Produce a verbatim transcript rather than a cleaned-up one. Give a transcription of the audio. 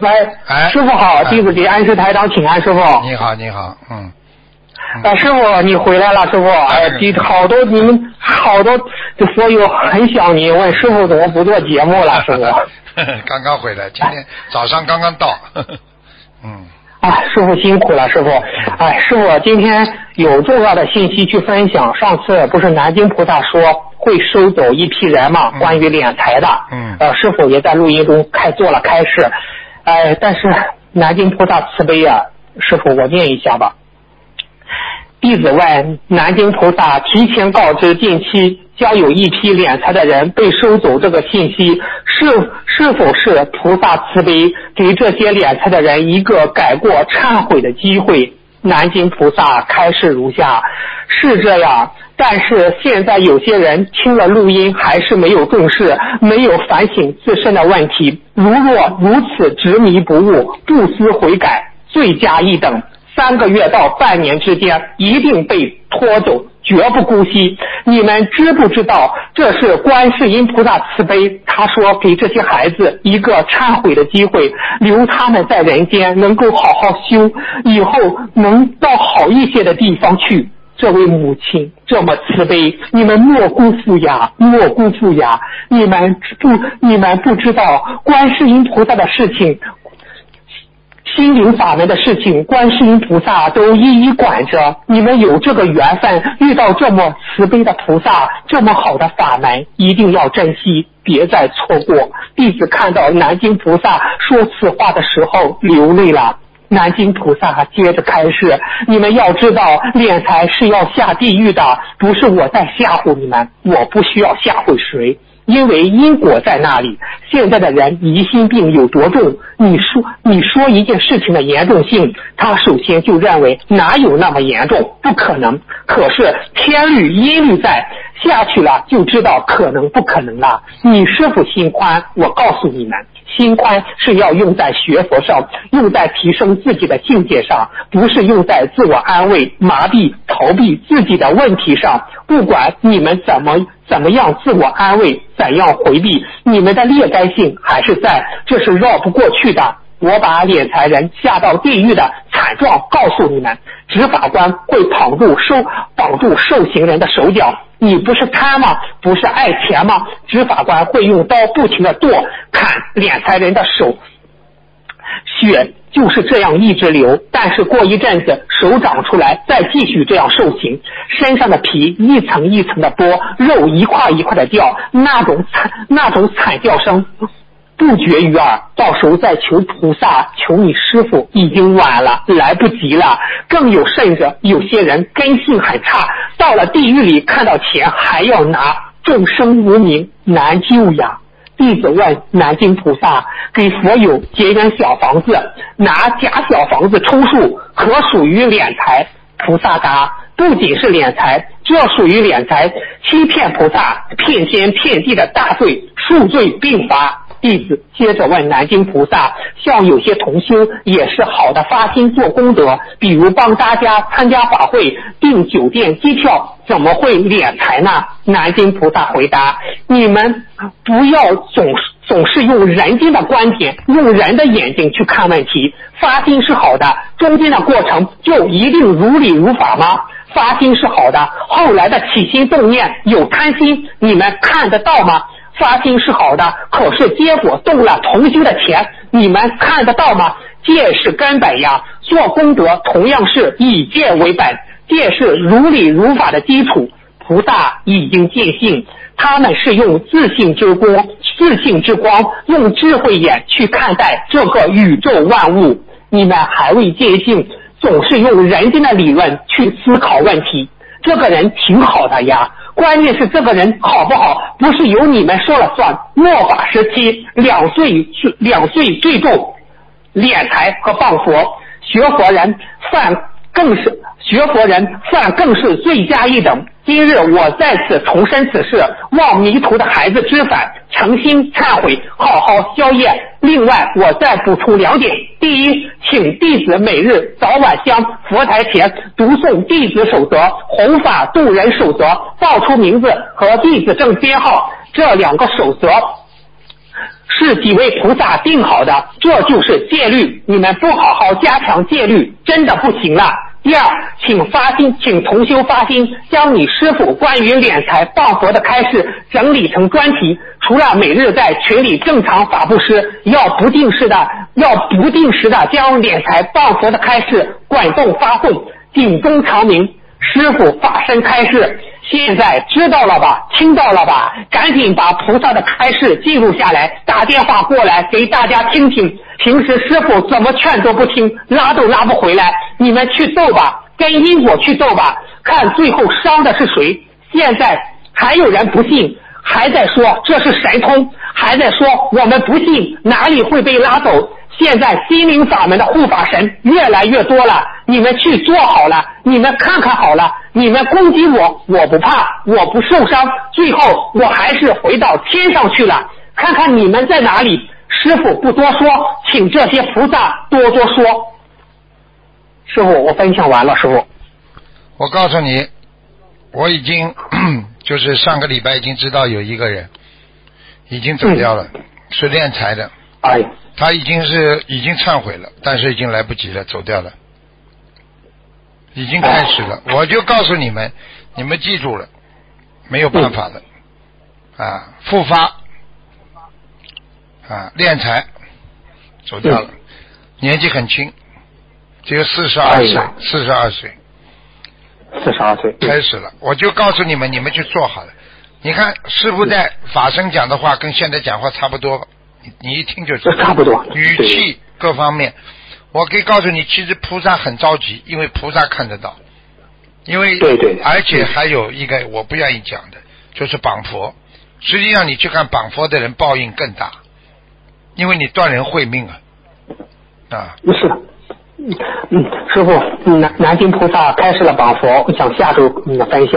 喂， 哎， 师傅好， 哎、 弟子给安师台长请安，师傅。 你好，你好，嗯。 啊，师傅，你回来了，师傅。哎，好多你们好多的佛友很想你，问师傅怎么不做节目了，师傅。 刚刚回来，今天早上刚刚到。嗯。 啊，师傅辛苦了，师傅。哎，师傅，今天有重要的信息去分享。上次不是南京菩萨说会收走一批人嘛，嗯、关于敛财的。嗯。呃，师傅也在录音中开做了开示。哎，但是南京菩萨慈悲啊，师傅我念一下吧。弟子问南京菩萨提前告知近期将有一批敛财的人被收走这个信息，是是否是菩萨慈悲给这些敛财的人一个改过忏悔的机会？南京菩萨开示如下：是这样，但是现在有些人听了录音还是没有重视，没有反省自身的问题，如若如此执迷不悟，不思悔改，罪加一等，三个月到半年之间一定被拖走，绝不姑息。你们知不知道这是观世音菩萨慈悲？他说给这些孩子一个忏悔的机会，留他们在人间能够好好修，以后能到好一些的地方去。这位母亲这么慈悲，你们莫辜负呀，莫辜负呀！你们不，你们不知道观世音菩萨的事情，心灵法门的事情，观世音菩萨都一一管着。你们有这个缘分，遇到这么慈悲的菩萨，这么好的法门，一定要珍惜，别再错过。弟子看到南京菩萨说此话的时候流泪了。南京菩萨接着开示，你们要知道敛财是要下地狱的，不是我在吓唬你们，我不需要吓唬谁，因为因果在那里。现在的人疑心病有多重，你说你说一件事情的严重性，他首先就认为哪有那么严重，不可能。可是天律阴律在，下去了就知道可能不可能了。你师父心宽，我告诉你们，心宽是要用在学佛上，用在提升自己的境界上，不是用在自我安慰、麻痹、逃避自己的问题上。不管你们怎么怎么样自我安慰，怎样回避，你们的劣根性还是在，这是绕不过去的。我把敛财人下到地狱的惨状告诉你们，执法官会绑住受绑住受刑人的手脚。你不是贪吗？不是爱钱吗？执法官会用刀不停地剁砍敛财人的手，血就是这样一直流，但是过一阵子手长出来，再继续这样受刑，身上的皮一层一层的剥，肉一块一块的掉，那种惨那种惨叫声不绝于耳。到时候再求菩萨，求你师父，已经晚了，来不及了。更有甚者，有些人根性很差，到了地狱里看到钱还要拿，众生无名，难救呀。弟子问南京菩萨，给佛友结缘小房子，拿假小房子充数，可属于敛财？菩萨答，不仅是敛财，这属于敛财，欺骗菩萨、骗天骗地的大罪，数罪并罚。弟子接着问南京菩萨，像有些同修也是好的发心做功德，比如帮大家参加法会、订酒店机票，怎么会敛财呢？南京菩萨回答，你们不要总总是用人间的观点，用人的眼睛去看问题。发心是好的，中间的过程就一定如理如法吗？发心是好的，后来的起心动念有贪心，你们看得到吗？发心是好的，可是结果动了同修的钱，你们看得到吗？戒是根本呀，做功德同样是以戒为本，戒是如理如法的基础。菩萨已经见性，他们是用自信之光，自信之光，用智慧眼去看待这个宇宙万物。你们还未见性，总是用人间的理论去思考问题，这个人挺好的呀，关键是这个人好不好，不是由你们说了算。末法时期，两罪两罪最重，敛财和谤佛，学佛人犯更是学佛人犯更是罪加一等。今日我在此重申此事，望迷途的孩子知返，诚心忏悔，好好消业。另外我再补充两点，第一，请弟子每日早晚向佛台前读诵弟子守则、弘法度人守则，报出名字和弟子证编号，这两个守则是几位菩萨定好的，这就是戒律，你们不好好加强戒律，真的不行了。第二，请发心，请同修发心，将你师父关于敛财放佛的开示整理成专题，除了每日在群里正常法布施，要不定时的，要不定时的将敛财放佛的开示管动发送，警钟长鸣。师父法身开示，现在知道了吧，听到了吧，赶紧把菩萨的开示记录下来，打电话过来给大家听听。平时师父怎么劝都不听，拉都拉不回来，你们去斗吧，跟因果去斗吧，看最后伤的是谁。现在还有人不信，还在说这是神通，还在说我们不信哪里会被拉走。现在心灵法门的护法神越来越多了，你们去做好了，你们看看好了，你们攻击我，我不怕，我不受伤，最后我还是回到天上去了。看看你们在哪里。师父不多说，请这些菩萨多多说。师父，我分享完了。师父， 我告诉你，我已经就是上个礼拜已经知道有一个人已经走掉了，嗯、是敛财的。 哎， 他已经是已经忏悔了，但是已经来不及了，走掉了，已经开始了。哎、我就告诉你们，你们记住了，没有办法的、嗯、啊，复发。啊，敛财走掉了、嗯，年纪很轻，只有四十二岁，四十二岁， 四十二岁开始了。我就告诉你们，你们去做好了。你看师父在法身讲的话，跟现在讲话差不多，你你一听就知道， 差不多， 语气各方面。我可以告诉你，其实菩萨很着急，因为菩萨看得到，因为对对， 而且还有一个我不愿意讲的，就是绑佛。实际上你去看绑佛的人报应更大。因为你断人慧命啊，啊， 是的，嗯嗯，师父，南南京菩萨开示了绑佛，我想下周嗯分享。